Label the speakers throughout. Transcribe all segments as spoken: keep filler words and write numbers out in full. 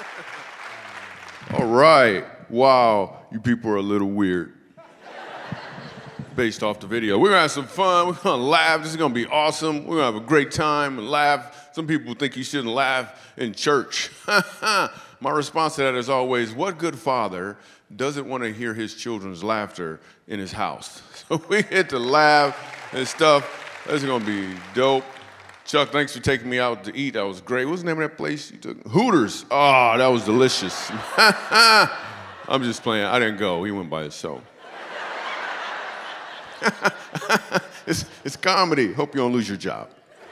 Speaker 1: All right. Wow, you people are a little weird. Based off the video. We're gonna have some fun, we're gonna laugh, this is gonna be awesome. We're gonna have a great time and laugh. Some people think you shouldn't laugh in church. My response to that is always, what good father doesn't want to hear his children's laughter in his house? So we get to laugh and stuff. This is gonna be dope. Chuck, thanks for taking me out to eat. That was great. What's the name of that place you took? Hooters. Oh, that was delicious. I'm just playing. I didn't go. He went by himself. it's, it's comedy. Hope you don't lose your job.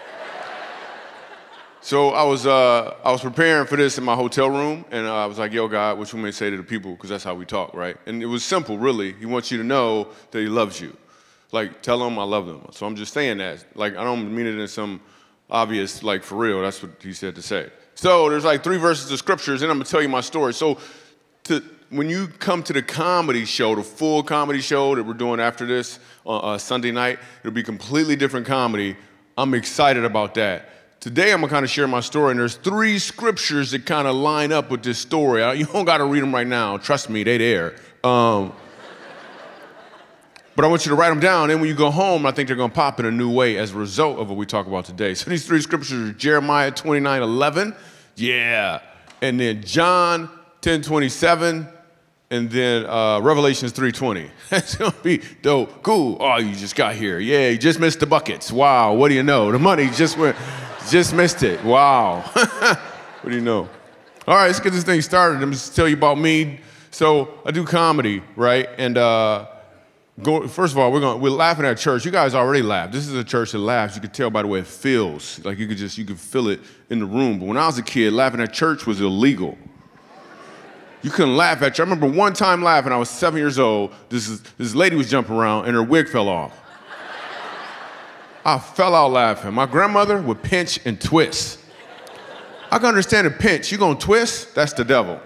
Speaker 1: So I was, uh, I was preparing for this in my hotel room, and uh, I was like, yo, God, what you may say to the people, because that's how we talk, right? And it was simple, really. He wants you to know that he loves you. Like, tell him I love them. So I'm just saying that. Like, I don't mean it in some obvious, like, for real. That's what he said to say. So there's like three verses of scriptures, and I'm going to tell you my story. So to, when you come to the comedy show, the full comedy show that we're doing after this on uh, Sunday night, it'll be completely different comedy. I'm excited about that. Today, I'm gonna kind of share my story, and there's three scriptures that kind of line up with this story. You don't gotta read them right now. Trust me, they there. Um, but I want you to write them down, and when you go home, I think they're gonna pop in a new way as a result of what we talk about today. So these three scriptures are Jeremiah twenty-nine eleven, yeah, and then John ten twenty-seven, and then uh, Revelations three twenty. That's gonna be dope. Cool. Oh, you just got here. Yeah, you just missed the buckets. Wow, what do you know? The money just went, just missed it. Wow. What do you know? All right, let's get this thing started. I'm just tell you about me. So I do comedy, right? And uh, go, first of all, we're going we're laughing at church. You guys already laughed. This is a church that laughs. You can tell by the way it feels. Like you could just you could feel it in the room. But when I was a kid, laughing at church was illegal. You couldn't laugh at you. I remember one time laughing, I was seven years old, this, is, this lady was jumping around and her wig fell off. I fell out laughing. My grandmother would pinch and twist. I can understand a pinch. You gonna twist? That's the devil.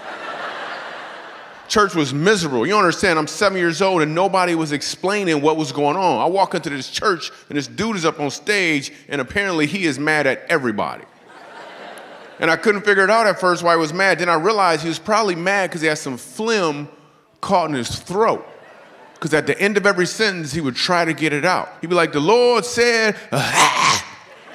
Speaker 1: Church was miserable. You don't understand, I'm seven years old and nobody was explaining what was going on. I walk into this church and this dude is up on stage and apparently he is mad at everybody. And I couldn't figure it out at first why he was mad. Then I realized he was probably mad because he had some phlegm caught in his throat. Because at the end of every sentence, he would try to get it out. He'd be like, the Lord said, ah.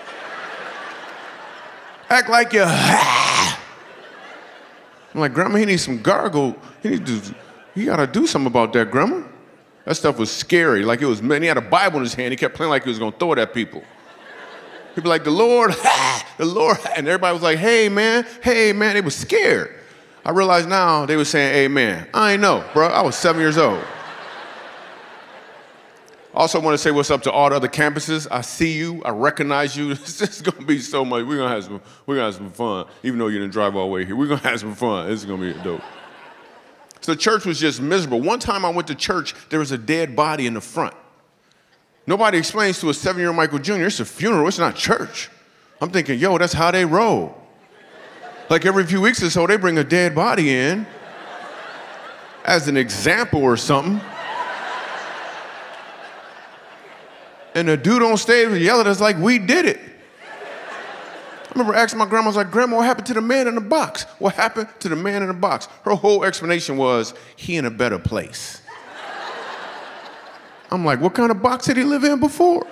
Speaker 1: Act like you're, ah. I'm like, Grandma, he needs some gargle. He needs to, you gotta do something about that, Grandma. That stuff was scary. Like it was, man, he had a Bible in his hand. He kept playing like he was gonna throw it at people. He'd be like, the Lord, the Lord, and everybody was like, hey, man, hey, man. They were scared. I realize now they were saying amen. I ain't know, bro. I was seven years old. Also want to say what's up to all the other campuses. I see you. I recognize you. This is going to be so much. We're going to have some, we're gonna have some fun, even though you didn't drive all the way here. We're going to have some fun. This is going to be dope. So the church was just miserable. One time I went to church, there was a dead body in the front. Nobody explains to a seven-year-old Michael Junior, it's a funeral, it's not church. I'm thinking, yo, that's how they roll. Like every few weeks or so, they bring a dead body in as an example or something. And the dude on stage was yelling at us like we did it. I remember asking my grandma, I was like, Grandma, what happened to the man in the box? What happened to the man in the box? Her whole explanation was, he in a better place. I'm like, what kind of box did he live in before?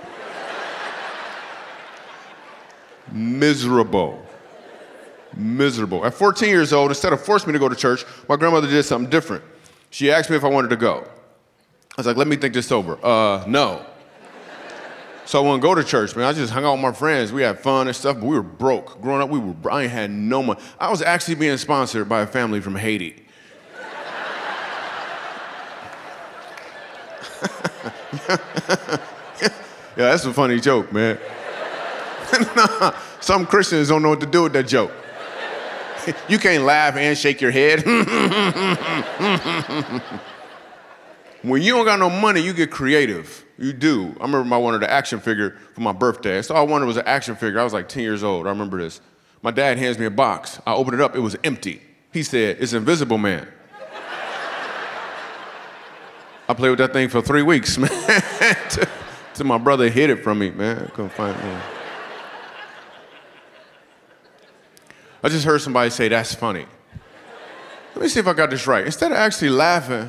Speaker 1: Miserable. Miserable. At fourteen years old, instead of forcing me to go to church, my grandmother did something different. She asked me if I wanted to go. I was like, let me think this over. Uh, no. So I wouldn't go to church, man. I just hung out with my friends. We had fun and stuff, but we were broke. Growing up, we were, I ain't had no money. I was actually being sponsored by a family from Haiti. Yeah, that's a funny joke, man. Nah, some Christians don't know what to do with that joke. You can't laugh and shake your head. When you don't got no money, you get creative. You do. I remember I wanted an action figure for my birthday. So all I wanted was an action figure. I was like ten years old. I remember this. My dad hands me a box. I opened it up. It was empty. He said, it's Invisible Man. I played with that thing for three weeks, man. Till my brother hid it from me, man. I couldn't find it. I just heard somebody say, that's funny. Let me see if I got this right. Instead of actually laughing,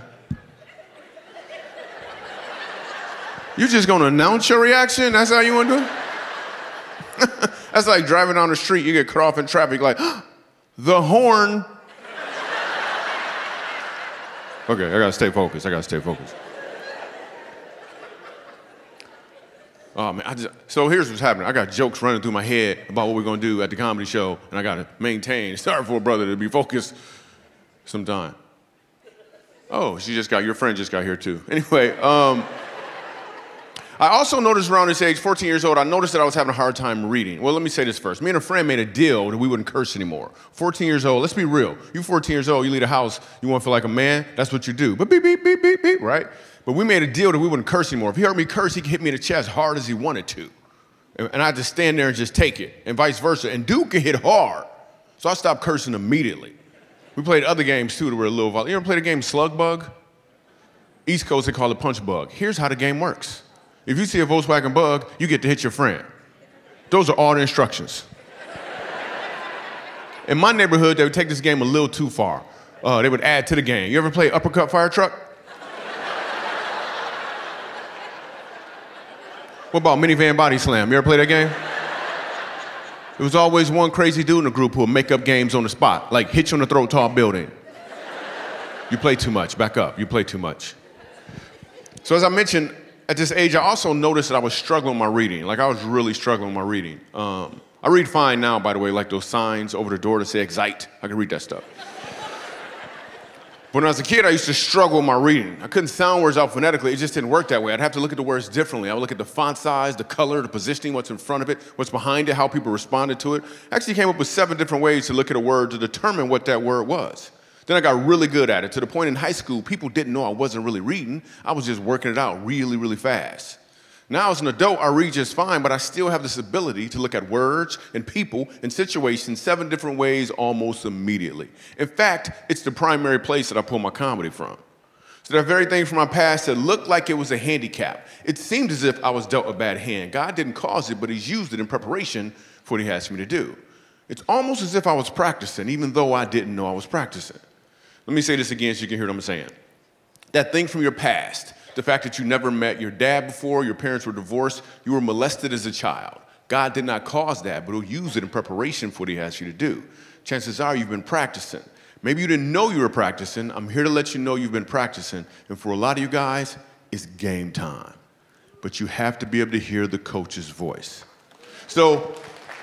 Speaker 1: you're just gonna announce your reaction? That's how you wanna do it? That's like driving down the street, you get cut off in traffic, like, the horn. Okay, I gotta stay focused, I gotta stay focused. Oh man, I just, so here's what's happening. I got jokes running through my head about what we're gonna do at the comedy show, and I gotta maintain, sorry for a brother to be focused sometime. Oh, she just got, your friend just got here too. Anyway, um, I also noticed around this age, fourteen years old, I noticed that I was having a hard time reading. Well, let me say this first. Me and a friend made a deal that we wouldn't curse anymore. fourteen years old, let's be real. You fourteen years old, you leave the house, you wanna feel like a man, that's what you do. But beep, beep, beep, beep, beep, right? But we made a deal that we wouldn't curse anymore. If he heard me curse, he could hit me in the chest hard as he wanted to. And I'd just stand there and just take it, and vice versa. And Duke could hit hard. So I stopped cursing immediately. We played other games too that were a little violent. You ever played a game Slug Bug? East Coast, they call it Punch Bug. Here's how the game works. If you see a Volkswagen Bug, you get to hit your friend. Those are all the instructions. In my neighborhood, they would take this game a little too far. Uh, they would add to the game. You ever play Uppercut Fire Truck? What about Minivan Body Slam? You ever play that game? There was always one crazy dude in the group who would make up games on the spot, like hit you on the throat, tall building. You play too much, back up, you play too much. So as I mentioned, at this age, I also noticed that I was struggling with my reading. Like I was really struggling with my reading. Um, I read fine now, by the way, like those signs over the door that say excite. I can read that stuff. But when I was a kid, I used to struggle with my reading. I couldn't sound words out phonetically. It just didn't work that way. I'd have to look at the words differently. I would look at the font size, the color, the positioning, what's in front of it, what's behind it, how people responded to it. I actually came up with seven different ways to look at a word to determine what that word was. Then I got really good at it, to the point in high school, people didn't know I wasn't really reading. I was just working it out really, really fast. Now as an adult, I read just fine, but I still have this ability to look at words and people and situations seven different ways almost immediately. In fact, it's the primary place that I pull my comedy from. So that very thing from my past that looked like it was a handicap. It seemed as if I was dealt a bad hand. God didn't cause it, but he's used it in preparation for what he asked me to do. It's almost as if I was practicing, even though I didn't know I was practicing. Let me say this again so you can hear what I'm saying. That thing from your past, the fact that you never met your dad before, your parents were divorced, you were molested as a child. God did not cause that, but he'll use it in preparation for what he asked you to do. Chances are you've been practicing. Maybe you didn't know you were practicing. I'm here to let you know you've been practicing. And for a lot of you guys, it's game time. But you have to be able to hear the coach's voice. So,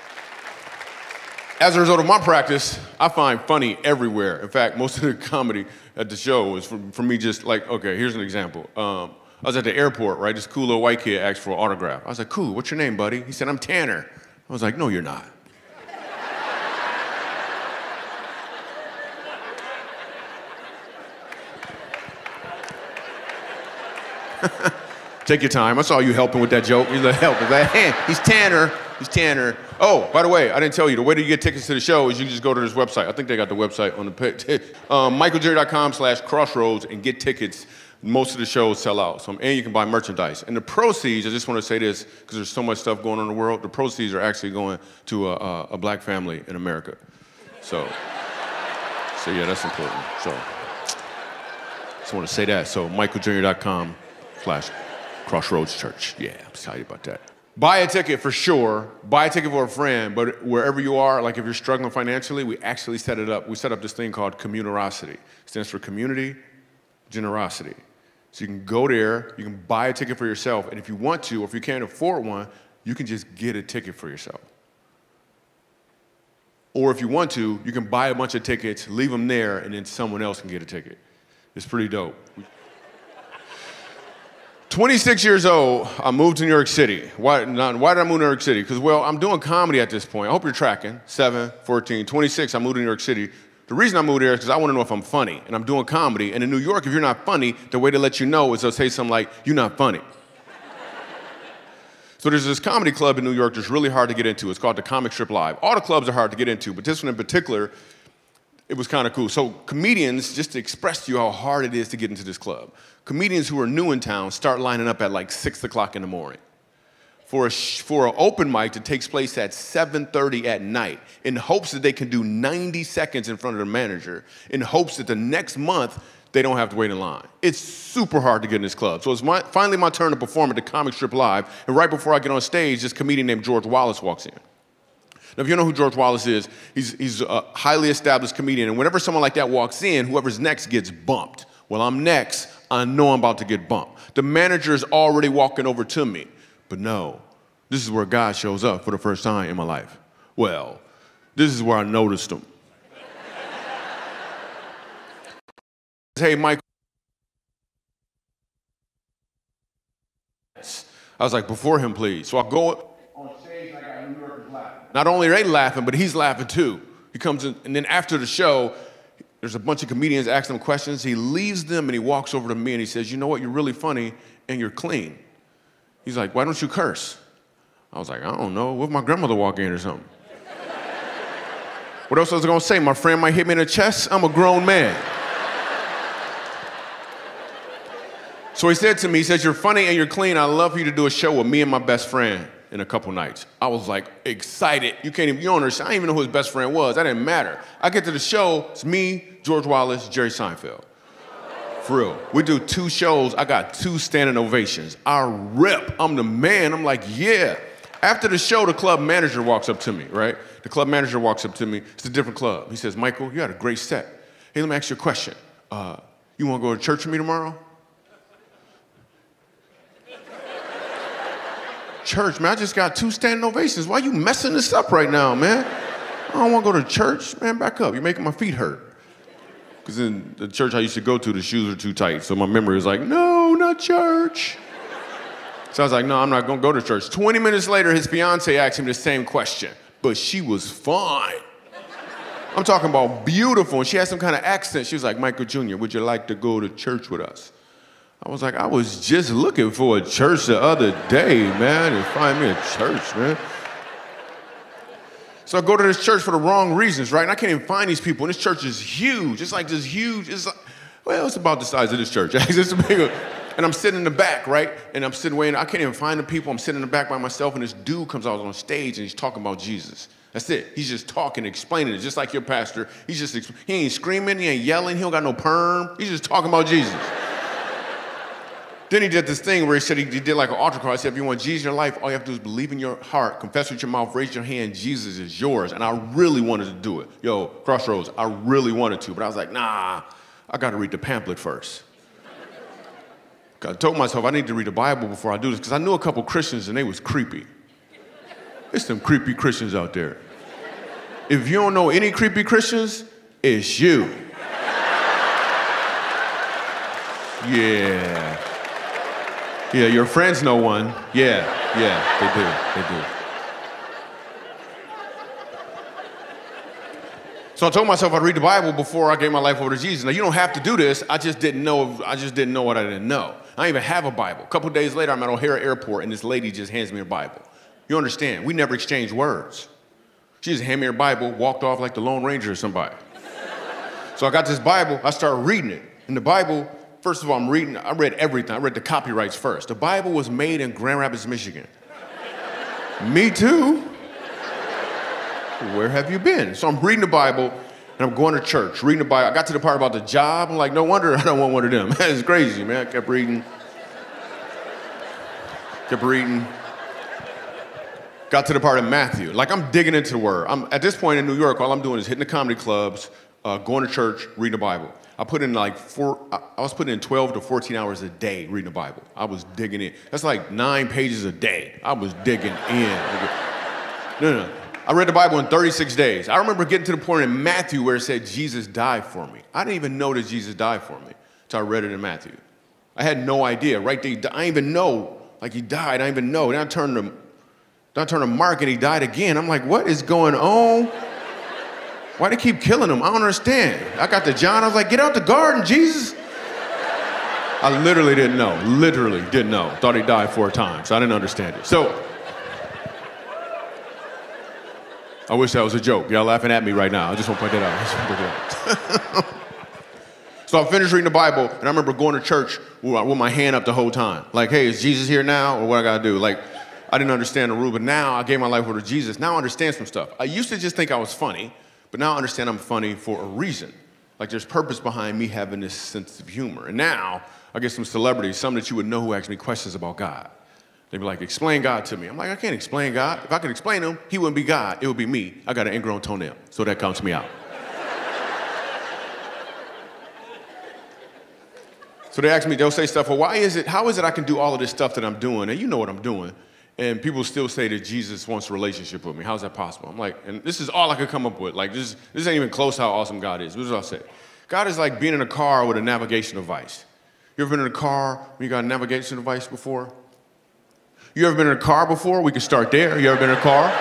Speaker 1: as a result of my practice, I find funny everywhere. In fact, most of the comedy at the show is from, from me just like, okay, here's an example. Um, I was at the airport, right? This cool little white kid asked for an autograph. I was like, cool, what's your name, buddy? He said, I'm Tanner. I was like, no, you're not. Take your time. I saw you helping with that joke. He's like, help. He's like, hey, he's Tanner. He's Tanner. Oh, by the way, I didn't tell you, the way that you get tickets to the show is you can just go to this website. I think they got the website on the page. um, michaeljerry.com slash crossroads and get tickets. Most of the shows sell out. So, and you can buy merchandise. And the proceeds, I just want to say this, because there's so much stuff going on in the world, the proceeds are actually going to a, a, a black family in America. So, so yeah, that's important. So, just want to say that. So, michaeljerry.com slash crossroads church. Yeah, I'm excited about that. Buy a ticket for sure. Buy a ticket for a friend, but wherever you are, like if you're struggling financially, we actually set it up. We set up this thing called Communerosity. It stands for community, generosity. So you can go there, you can buy a ticket for yourself, and if you want to, or if you can't afford one, you can just get a ticket for yourself. Or if you want to, you can buy a bunch of tickets, leave them there, and then someone else can get a ticket. It's pretty dope. twenty-six years old, I moved to New York City. Why, not, why did I move to New York City? Because, well, I'm doing comedy at this point. I hope you're tracking. seven, fourteen, twenty-six, I moved to New York City. The reason I moved there is because I want to know if I'm funny, and I'm doing comedy. And in New York, if you're not funny, the way to let you know is they'll say something like, you're not funny. So there's this comedy club in New York that's really hard to get into. It's called the Comic Strip Live. All the clubs are hard to get into, but this one in particular, it was kind of cool. So comedians, just to express to you how hard it is to get into this club, comedians who are new in town start lining up at like six o'clock in the morning. for a for an open mic that takes place at seven thirty at night in hopes that they can do ninety seconds in front of the manager, in hopes that the next month they don't have to wait in line. It's super hard to get in this club. So it's my, finally my turn to perform at the Comic Strip Live, and right before I get on stage, this comedian named George Wallace walks in. Now, if you know who George Wallace is, he's, he's a highly established comedian, and whenever someone like that walks in, whoever's next gets bumped. Well, I'm next. I know I'm about to get bumped. The manager is already walking over to me. But no, this is where God shows up for the first time in my life. Well, this is where I noticed him. Hey, Michael. I was like, before him, please. So I go on stage and I got New Yorkers laughing. Not only are they laughing, but he's laughing too. He comes in, and then after the show, there's a bunch of comedians asking him questions. He leaves them and he walks over to me and he says, you know what, you're really funny and you're clean. He's like, why don't you curse? I was like, I don't know. What if my grandmother walk in or something? What else was I gonna say? My friend might hit me in the chest? I'm a grown man. So he said to me, he says, you're funny and you're clean. I'd love for you to do a show with me and my best friend in a couple nights. I was like excited. You can't even, you don't understand. I didn't even know who his best friend was. That didn't matter. I get to the show, it's me, George Wallace, Jerry Seinfeld. For real. We do two shows. I got two standing ovations. I rip. I'm the man. I'm like, yeah. After the show, the club manager walks up to me, right? The club manager walks up to me. It's a different club. He says, Michael, you had a great set. Hey, let me ask you a question. Uh, you want to go to church with me tomorrow? Church, man, I just got two standing ovations. Why are you messing this up right now, man? I don't want to go to church. Man, back up. You're making my feet hurt. Because in the church I used to go to, the shoes are too tight. So my memory was like, no, not church. So I was like, no, I'm not going to go to church. twenty minutes later, his fiance asked him the same question, but she was fine. I'm talking about beautiful, and she had some kind of accent. She was like, Michael Junior, would you like to go to church with us? I was like, I was just looking for a church the other day, man, and find me a church, man. So I go to this church for the wrong reasons, right? And I can't even find these people. And this church is huge. It's like this huge, it's like, well, it's about the size of this church. It's big. And I'm sitting in the back, right? And I'm sitting waiting. I can't even find the people. I'm sitting in the back by myself, and this dude comes out on stage, and he's talking about Jesus. That's it. He's just talking, explaining it, just like your pastor. He's just, he ain't screaming, he ain't yelling, he don't got no perm. He's just talking about Jesus. Then he did this thing where he said he, he did like an altar call. He said, if you want Jesus in your life, all you have to do is believe in your heart, confess with your mouth, raise your hand, Jesus is yours. And I really wanted to do it. Yo, Crossroads, I really wanted to, but I was like, nah, I got to read the pamphlet first. I told myself I need to read the Bible before I do this, because I knew a couple Christians and they was creepy. There's some creepy Christians out there. If you don't know any creepy Christians, it's you. Yeah. Yeah, your friends know one. Yeah, yeah, they do, they do. So I told myself I'd read the Bible before I gave my life over to Jesus. Now, you don't have to do this. I just didn't know, I just didn't know what I didn't know. I didn't even have a Bible. A couple of days later, I'm at O'Hare Airport, and this lady just hands me her Bible. You understand, we never exchanged words. She just handed me her Bible, walked off like the Lone Ranger or somebody. So I got this Bible, I started reading it. In the Bible, first of all, I'm reading, I read everything. I read the copyrights first. The Bible was made in Grand Rapids, Michigan. Me too. Where have you been? So I'm reading the Bible, and I'm going to church, reading the Bible. I got to the part about the job. I'm like, no wonder I don't want one of them. That's crazy, man. I kept reading. Kept reading. Got to the part of Matthew. Like, I'm digging into the word. I'm, at this point in New York, all I'm doing is hitting the comedy clubs, uh, going to church, reading the Bible. I put in like four, I was putting in twelve to fourteen hours a day reading the Bible. I was digging in. That's like nine pages a day. I was digging in. No, no, no. I read the Bible in thirty-six days. I remember getting to the point in Matthew where it said Jesus died for me. I didn't even know that Jesus died for me until I read it in Matthew. I had no idea. Right there, I didn't even know. Like, he died. I didn't even know. Then I turned to, then I turned to Mark, and he died again. I'm like, what is going on? Why do they keep killing him? I don't understand. I got to John, I was like, get out the garden, Jesus. I literally didn't know, literally didn't know. Thought he died four times. I didn't understand it. So, I wish that was a joke. Y'all laughing at me right now. I just want to point that out. I just want to point that out. So I finished reading the Bible, and I remember going to church with my hand up the whole time. Like, hey, is Jesus here now, or what I gotta do? Like, I didn't understand the rule, but now I gave my life over to Jesus. Now I understand some stuff. I used to just think I was funny, but now I understand I'm funny for a reason. Like there's purpose behind me having this sense of humor. And now I get some celebrities, some that you would know who ask me questions about God. They'd be like, explain God to me. I'm like, I can't explain God. If I could explain him, he wouldn't be God, it would be me. I got an ingrown toenail, so that counts me out. So they ask me, they'll say stuff, well, why is it, how is it I can do all of this stuff that I'm doing, and you know what I'm doing, and people still say that Jesus wants a relationship with me. How's that possible? I'm like, and this is all I could come up with. Like, this, this ain't even close to how awesome God is. This is what I'll say. God is like being in a car with a navigation device. You ever been in a car when you got a navigation device before? You ever been in a car before? We can start there. You ever been in a car?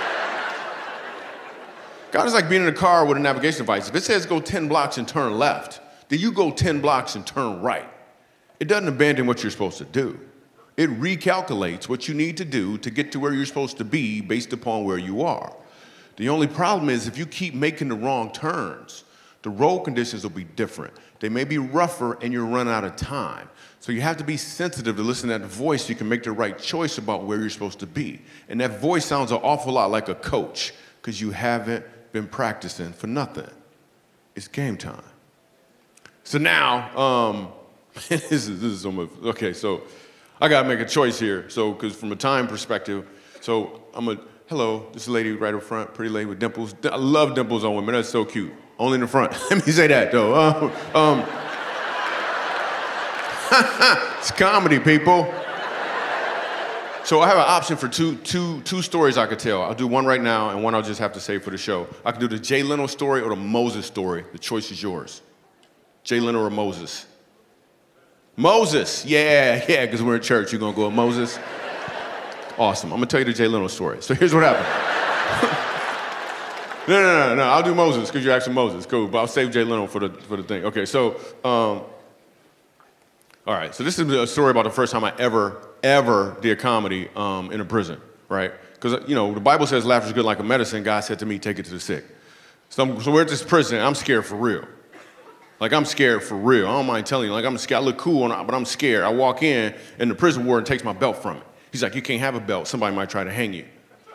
Speaker 1: God is like being in a car with a navigation device. If it says go ten blocks and turn left, then you go ten blocks and turn right. It doesn't abandon what you're supposed to do. It recalculates what you need to do to get to where you're supposed to be based upon where you are. The only problem is if you keep making the wrong turns, the road conditions will be different. They may be rougher and you'll run out of time. So you have to be sensitive to listen to that voice so you can make the right choice about where you're supposed to be. And that voice sounds an awful lot like a coach because you haven't been practicing for nothing. It's game time. So now, um, this is, this is so much, okay, so I gotta make a choice here. So, because from a time perspective, so I'm a, hello, this lady right up front, pretty lady with dimples. I love dimples on women, that's so cute. Only in the front. Let me say that though. Uh, um, it's comedy, people. So I have an option for two, two, two stories I could tell. I'll do one right now and one I'll just have to save for the show. I can do the Jay Leno story or the Moses story. The choice is yours. Jay Leno or Moses? Moses, yeah, yeah, because we're in church. You're gonna go with Moses? Awesome, I'm gonna tell you the Jay Leno story. So here's what happened. no, no, no, no, I'll do Moses because you're asking Moses, cool, but I'll save Jay Leno for the, for the thing. Okay, so, um, all right, so this is a story about the first time I ever, ever did comedy um, in a prison, right? Because, you know, the Bible says laughter is good like a medicine. God said to me, take it to the sick. So, I'm, so we're at this prison, I'm scared for real. Like, I'm scared for real. I don't mind telling you. Like, I'm scared. I look cool, but I'm scared. I walk in, and the prison warden takes my belt from me. He's like, you can't have a belt. Somebody might try to hang you.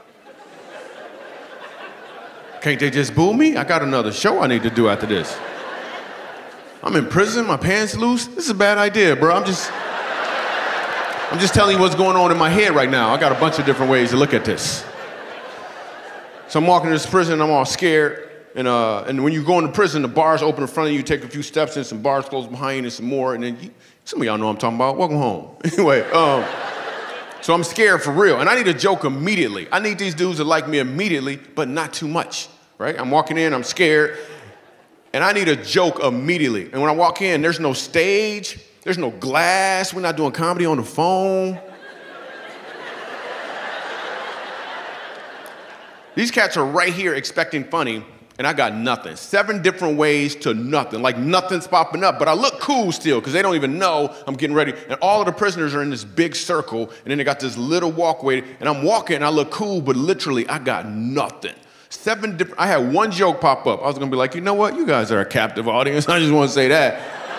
Speaker 1: Can't they just boo me? I got another show I need to do after this. I'm in prison, my pants loose. This is a bad idea, bro. I'm just, I'm just telling you what's going on in my head right now. I got a bunch of different ways to look at this. So I'm walking to this prison, I'm all scared. And, uh, and when you go into prison, the bars open in front of you, you take a few steps, and some bars close behind you, and some more, and then you, some of y'all know what I'm talking about. Welcome home. Anyway, um, so I'm scared for real, and I need a joke immediately. I need these dudes to like me immediately, but not too much, right? I'm walking in, I'm scared, and I need a joke immediately. And when I walk in, there's no stage, there's no glass, we're not doing comedy on the phone. These cats are right here expecting funny, and I got nothing. Seven different ways to nothing. Like nothing's popping up, but I look cool still because they don't even know I'm getting ready. And all of the prisoners are in this big circle, and then they got this little walkway, and I'm walking, and I look cool, but literally I got nothing. Seven different, I had one joke pop up. I was gonna be like, you know what? You guys are a captive audience. I just wanna say that.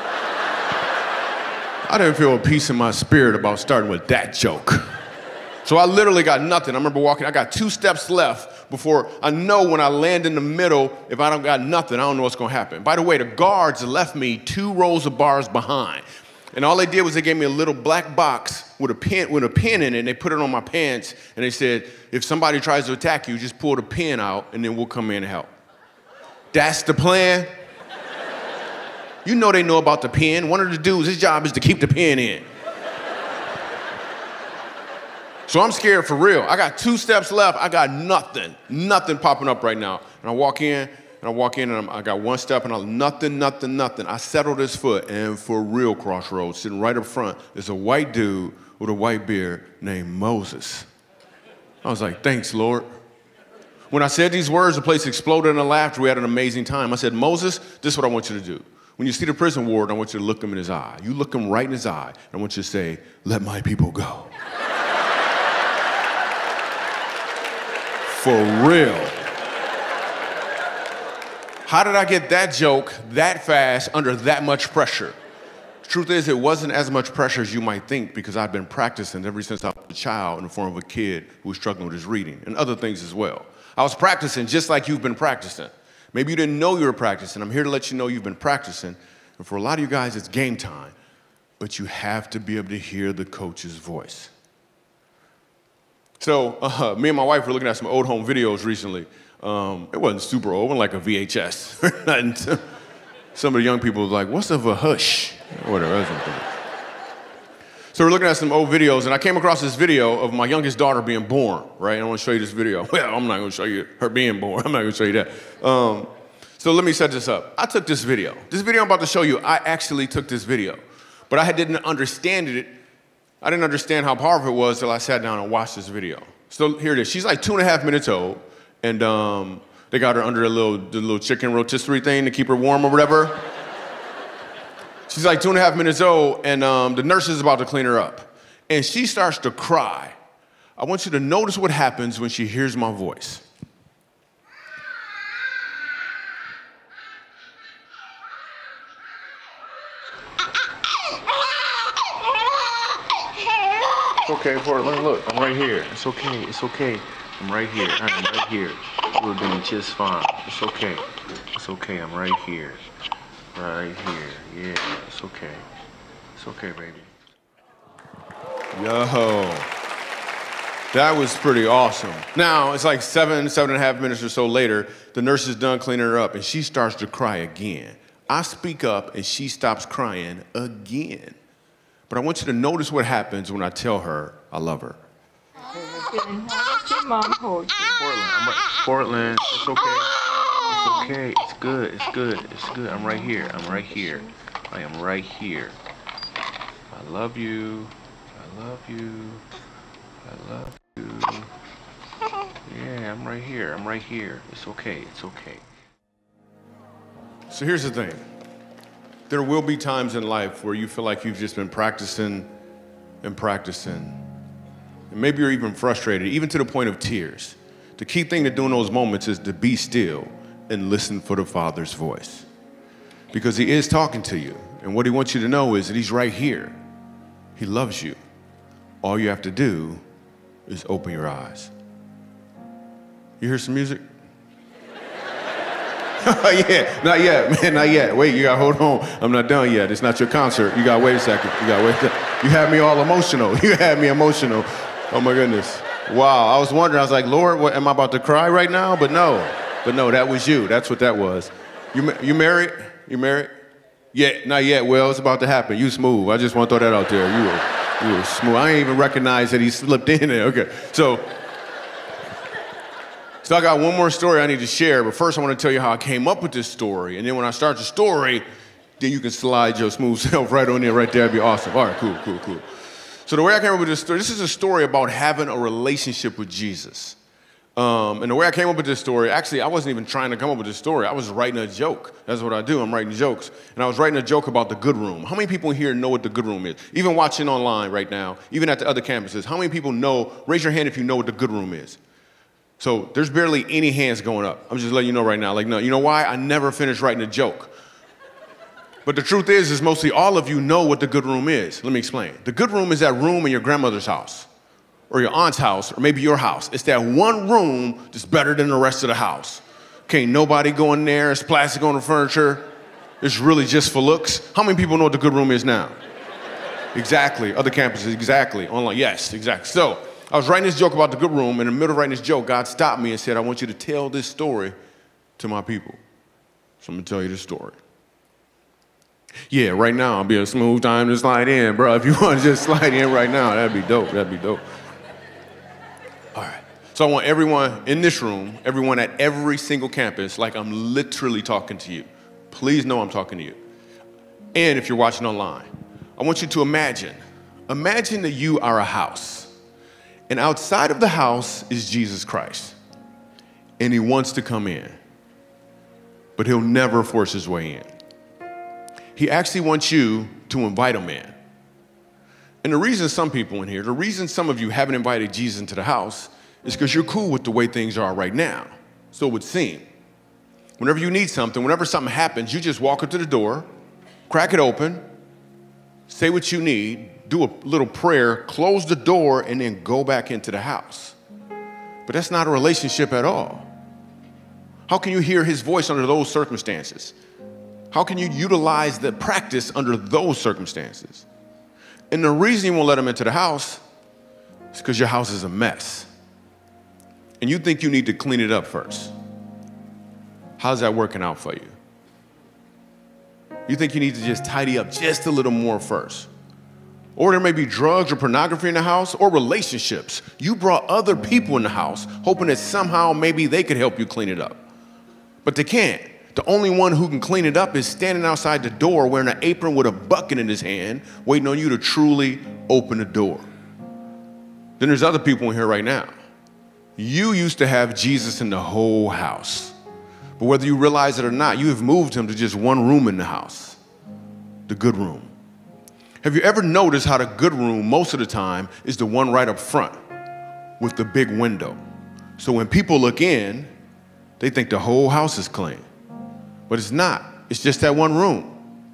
Speaker 1: I didn't feel a peace in my spirit about starting with that joke. So I literally got nothing. I remember walking, I got two steps left before I know when I land in the middle, if I don't got nothing, I don't know what's gonna happen. By the way, the guards left me two rows of bars behind. And all they did was they gave me a little black box with a pen, with a pin in it, and they put it on my pants, and they said, if somebody tries to attack you, just pull the pin out, and then we'll come in and help. That's the plan. You know they know about the pin. One of the dudes, his job is to keep the pin in. So I'm scared for real. I got two steps left. I got nothing, nothing popping up right now. And I walk in, and I walk in, and I'm, I got one step, and I'm nothing, nothing, nothing. I settle this foot, and for real, Crossroads, sitting right up front, there's a white dude with a white beard named Moses. I was like, thanks, Lord. When I said these words, the place exploded in laughter. We had an amazing time. I said, Moses, this is what I want you to do. When you see the prison warden, I want you to look him in his eye. You look him right in his eye, and I want you to say, let my people go. For real. How did I get that joke that fast under that much pressure? Truth is, it wasn't as much pressure as you might think because I'd been practicing ever since I was a child in the form of a kid who was struggling with his reading and other things as well. I was practicing just like you've been practicing. Maybe you didn't know you were practicing. I'm here to let you know you've been practicing. And for a lot of you guys, it's game time. But you have to be able to hear the coach's voice. So uh, me and my wife were looking at some old home videos recently. Um, it wasn't super old, it wasn't like a V H S. Some of the young people was like, what's a hush? Whatever. So we're looking at some old videos, and I came across this video of my youngest daughter being born, right? I want to show you this video. Well, I'm not going to show you her being born. I'm not going to show you that. Um, so let me set this up. I took this video. This video I'm about to show you, I actually took this video. But I didn't understand it. I didn't understand how powerful it was until I sat down and watched this video. So here it is. She's like two and a half minutes old, and um, they got her under a little, the little chicken rotisserie thing to keep her warm or whatever. She's like two and a half minutes old, and um, the nurse is about to clean her up. And she starts to cry. I want you to notice what happens when she hears my voice. It's okay, Portland, look, I'm right here. It's okay, it's okay. I'm right here, I'm right here. We're doing just fine. It's okay. It's okay, I'm right here. Right here, yeah, it's okay. It's okay, baby. Yo, that was pretty awesome. Now, it's like seven, seven and a half minutes or so later, the nurse is done cleaning her up, and she starts to cry again. I speak up, and she stops crying again. But I want you to notice what happens when I tell her I love her.
Speaker 2: Mom hold you.
Speaker 1: Portland, I'm right. Portland, it's okay. It's okay. It's good. It's good. It's good. I'm right here. I'm right here. I am right here. I love you. I love you. I love you. Yeah, I'm right here. I'm right here. It's okay. It's okay. So here's the thing. There will be times in life where you feel like you've just been practicing and practicing. And maybe you're even frustrated, even to the point of tears. The key thing to do in those moments is to be still and listen for the Father's voice. Because he is talking to you. And what he wants you to know is that he's right here. He loves you. All you have to do is open your eyes. You hear some music? Yeah, not yet, man, not yet. Wait, you gotta hold on. I'm not done yet. It's not your concert. You gotta wait a second. You gotta wait. You had me all emotional. You had me emotional. Oh my goodness. Wow, I was wondering, I was like, Lord, what, am I about to cry right now? But no, but no, that was you. That's what that was. You, you married? You married? Yeah, not yet. Well, it's about to happen. You smooth. I just want to throw that out there. You were, you were smooth. I ain't even recognize that he slipped in there. Okay, so. So I got one more story I need to share, but first I want to tell you how I came up with this story. And then when I start the story, then you can slide your smooth self right on there, right there. That'd be awesome. All right, cool, cool, cool. So the way I came up with this story, this is a story about having a relationship with Jesus. Um, and the way I came up with this story, actually, I wasn't even trying to come up with this story. I was writing a joke. That's what I do. I'm writing jokes. And I was writing a joke about the good room. How many people here know what the good room is? Even watching online right now, even at the other campuses, how many people know, raise your hand if you know what the good room is. So there's barely any hands going up. I'm just letting you know right now. Like, no, you know why? I never finished writing a joke. But the truth is, is mostly all of you know what the good room is. Let me explain. The good room is that room in your grandmother's house, or your aunt's house, or maybe your house. It's that one room that's better than the rest of the house. Can't nobody go in there. It's plastic on the furniture. It's really just for looks. How many people know what the good room is now? Exactly. Other campuses, exactly. Online, yes, exactly. So I was writing this joke about the good room. In the middle of writing this joke, God stopped me and said, I want you to tell this story to my people. So I'm going to tell you this story. Yeah, right now, I'll be a smooth time to slide in, bro. If you want to just slide in right now, that'd be dope. That'd be dope. All right. So I want everyone in this room, everyone at every single campus, like I'm literally talking to you. Please know I'm talking to you. And if you're watching online, I want you to imagine, imagine that you are a house. And outside of the house is Jesus Christ. And he wants to come in. But he'll never force his way in. He actually wants you to invite him in. And the reason some people in here, the reason some of you haven't invited Jesus into the house is because you're cool with the way things are right now. So it would seem. Whenever you need something, whenever something happens, you just walk up to the door, crack it open, say what you need, do a little prayer, close the door, and then go back into the house. But that's not a relationship at all. How can you hear his voice under those circumstances? How can you utilize the practice under those circumstances? And the reason you won't let him into the house is because your house is a mess. And you think you need to clean it up first. How's that working out for you? You think you need to just tidy up just a little more first. Or there may be drugs or pornography in the house or relationships. You brought other people in the house hoping that somehow maybe they could help you clean it up. But they can't. The only one who can clean it up is standing outside the door wearing an apron with a bucket in his hand, waiting on you to truly open the door. Then there's other people in here right now. You used to have Jesus in the whole house. But whether you realize it or not, you have moved him to just one room in the house, the good room. Have you ever noticed how the good room most of the time is the one right up front with the big window? So when people look in, they think the whole house is clean. But it's not. It's just that one room.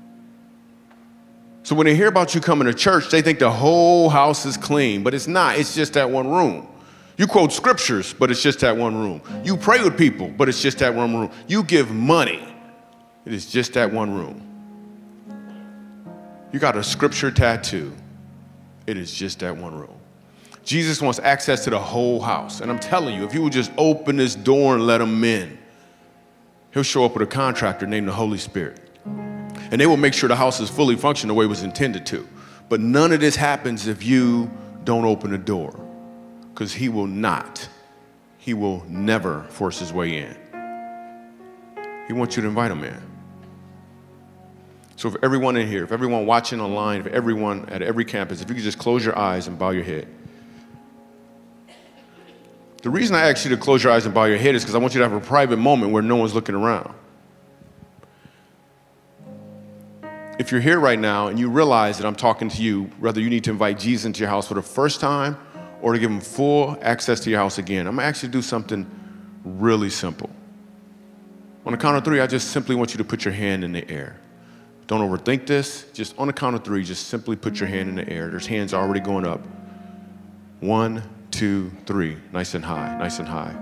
Speaker 1: So when they hear about you coming to church, they think the whole house is clean, but it's not. It's just that one room. You quote scriptures, but it's just that one room. You pray with people, but it's just that one room. You give money. It is just that one room. You got a scripture tattoo. It is just that one room. Jesus wants access to the whole house. And I'm telling you, if you would just open this door and let him in, he'll show up with a contractor named the Holy Spirit. And they will make sure the house is fully functioning the way it was intended to. But none of this happens if you don't open the door. Because he will not, he will never force his way in. He wants you to invite him in. So if everyone in here, if everyone watching online, if everyone at every campus, if you could just close your eyes and bow your head. The reason I ask you to close your eyes and bow your head is because I want you to have a private moment where no one's looking around. If you're here right now and you realize that I'm talking to you, whether you need to invite Jesus into your house for the first time or to give him full access to your house again, I'm gonna ask you to do something really simple. On the count of three, I just simply want you to put your hand in the air. Don't overthink this. Just on the count of three, just simply put your hand in the air. There's hands already going up. One, two, three. Nice and high, nice and high.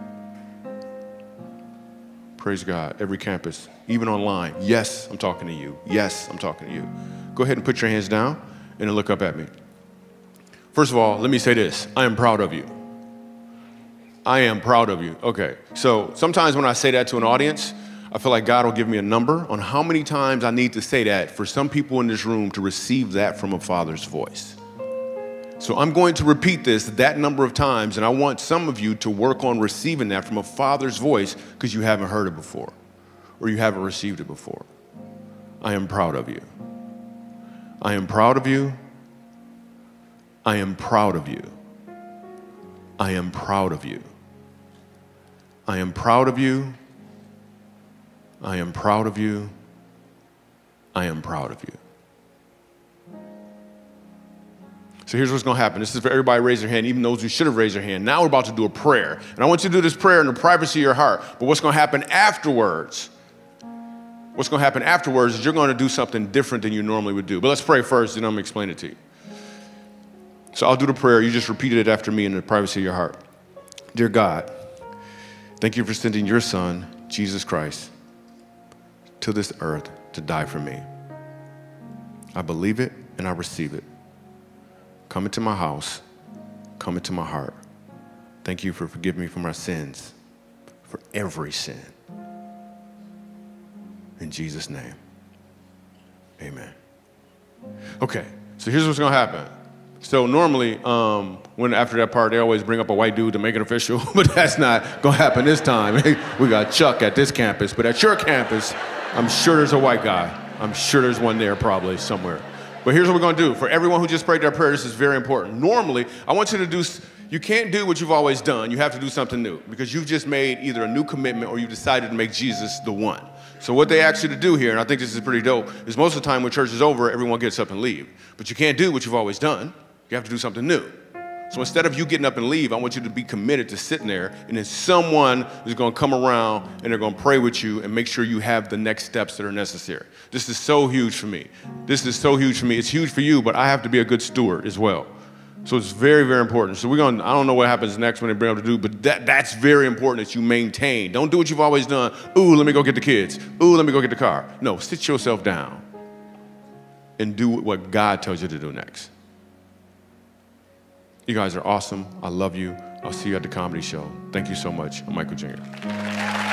Speaker 1: Praise God. Every campus, even online. Yes, I'm talking to you. Yes, I'm talking to you. Go ahead and put your hands down and then look up at me. First of all, let me say this. I am proud of you. I am proud of you. Okay, so sometimes when I say that to an audience, I feel like God will give me a number on how many times I need to say that for some people in this room to receive that from a father's voice. So I'm going to repeat this that number of times, and I want some of you to work on receiving that from a father's voice because you haven't heard it before or you haven't received it before. I am proud of you. I am proud of you. I am proud of you. I am proud of you. I am proud of you. I am proud of you. I am proud of you. So here's what's going to happen. This is for everybody raise their hand, even those who should have raised their hand. Now we're about to do a prayer. And I want you to do this prayer in the privacy of your heart. But what's going to happen afterwards, what's going to happen afterwards is you're going to do something different than you normally would do. But let's pray first, and I'm going to explain it to you. So I'll do the prayer. You just repeat it after me in the privacy of your heart. Dear God, thank you for sending your son, Jesus Christ, to this earth to die for me. I believe it and I receive it. Come into my house. Come into my heart. Thank you for forgiving me for my sins, for every sin. In Jesus' name, amen. Okay, so here's what's going to happen. So normally, um, when after that part, they always bring up a white dude to make it official, but that's not going to happen this time. We got Chuck at this campus, but at your campus, I'm sure there's a white guy. I'm sure there's one there probably somewhere. But here's what we're going to do. For everyone who just prayed that prayer, this is very important. Normally, I want you to do, you can't do what you've always done. You have to do something new because you've just made either a new commitment or you've decided to make Jesus the one. So what they ask you to do here, and I think this is pretty dope, is most of the time when church is over, everyone gets up and leave. But you can't do what you've always done. You have to do something new. So instead of you getting up and leave, I want you to be committed to sitting there, and then someone is going to come around and they're going to pray with you and make sure you have the next steps that are necessary. This is so huge for me. This is so huge for me. It's huge for you, but I have to be a good steward as well. So it's very, very important. So we're going to, I don't know what happens next when they bring up to do, but that, that's very important that you maintain. Don't do what you've always done. Ooh, let me go get the kids. Ooh, let me go get the car. No, sit yourself down and do what God tells you to do next. You guys are awesome. I love you. I'll see you at the comedy show. Thank you so much. I'm Michael Junior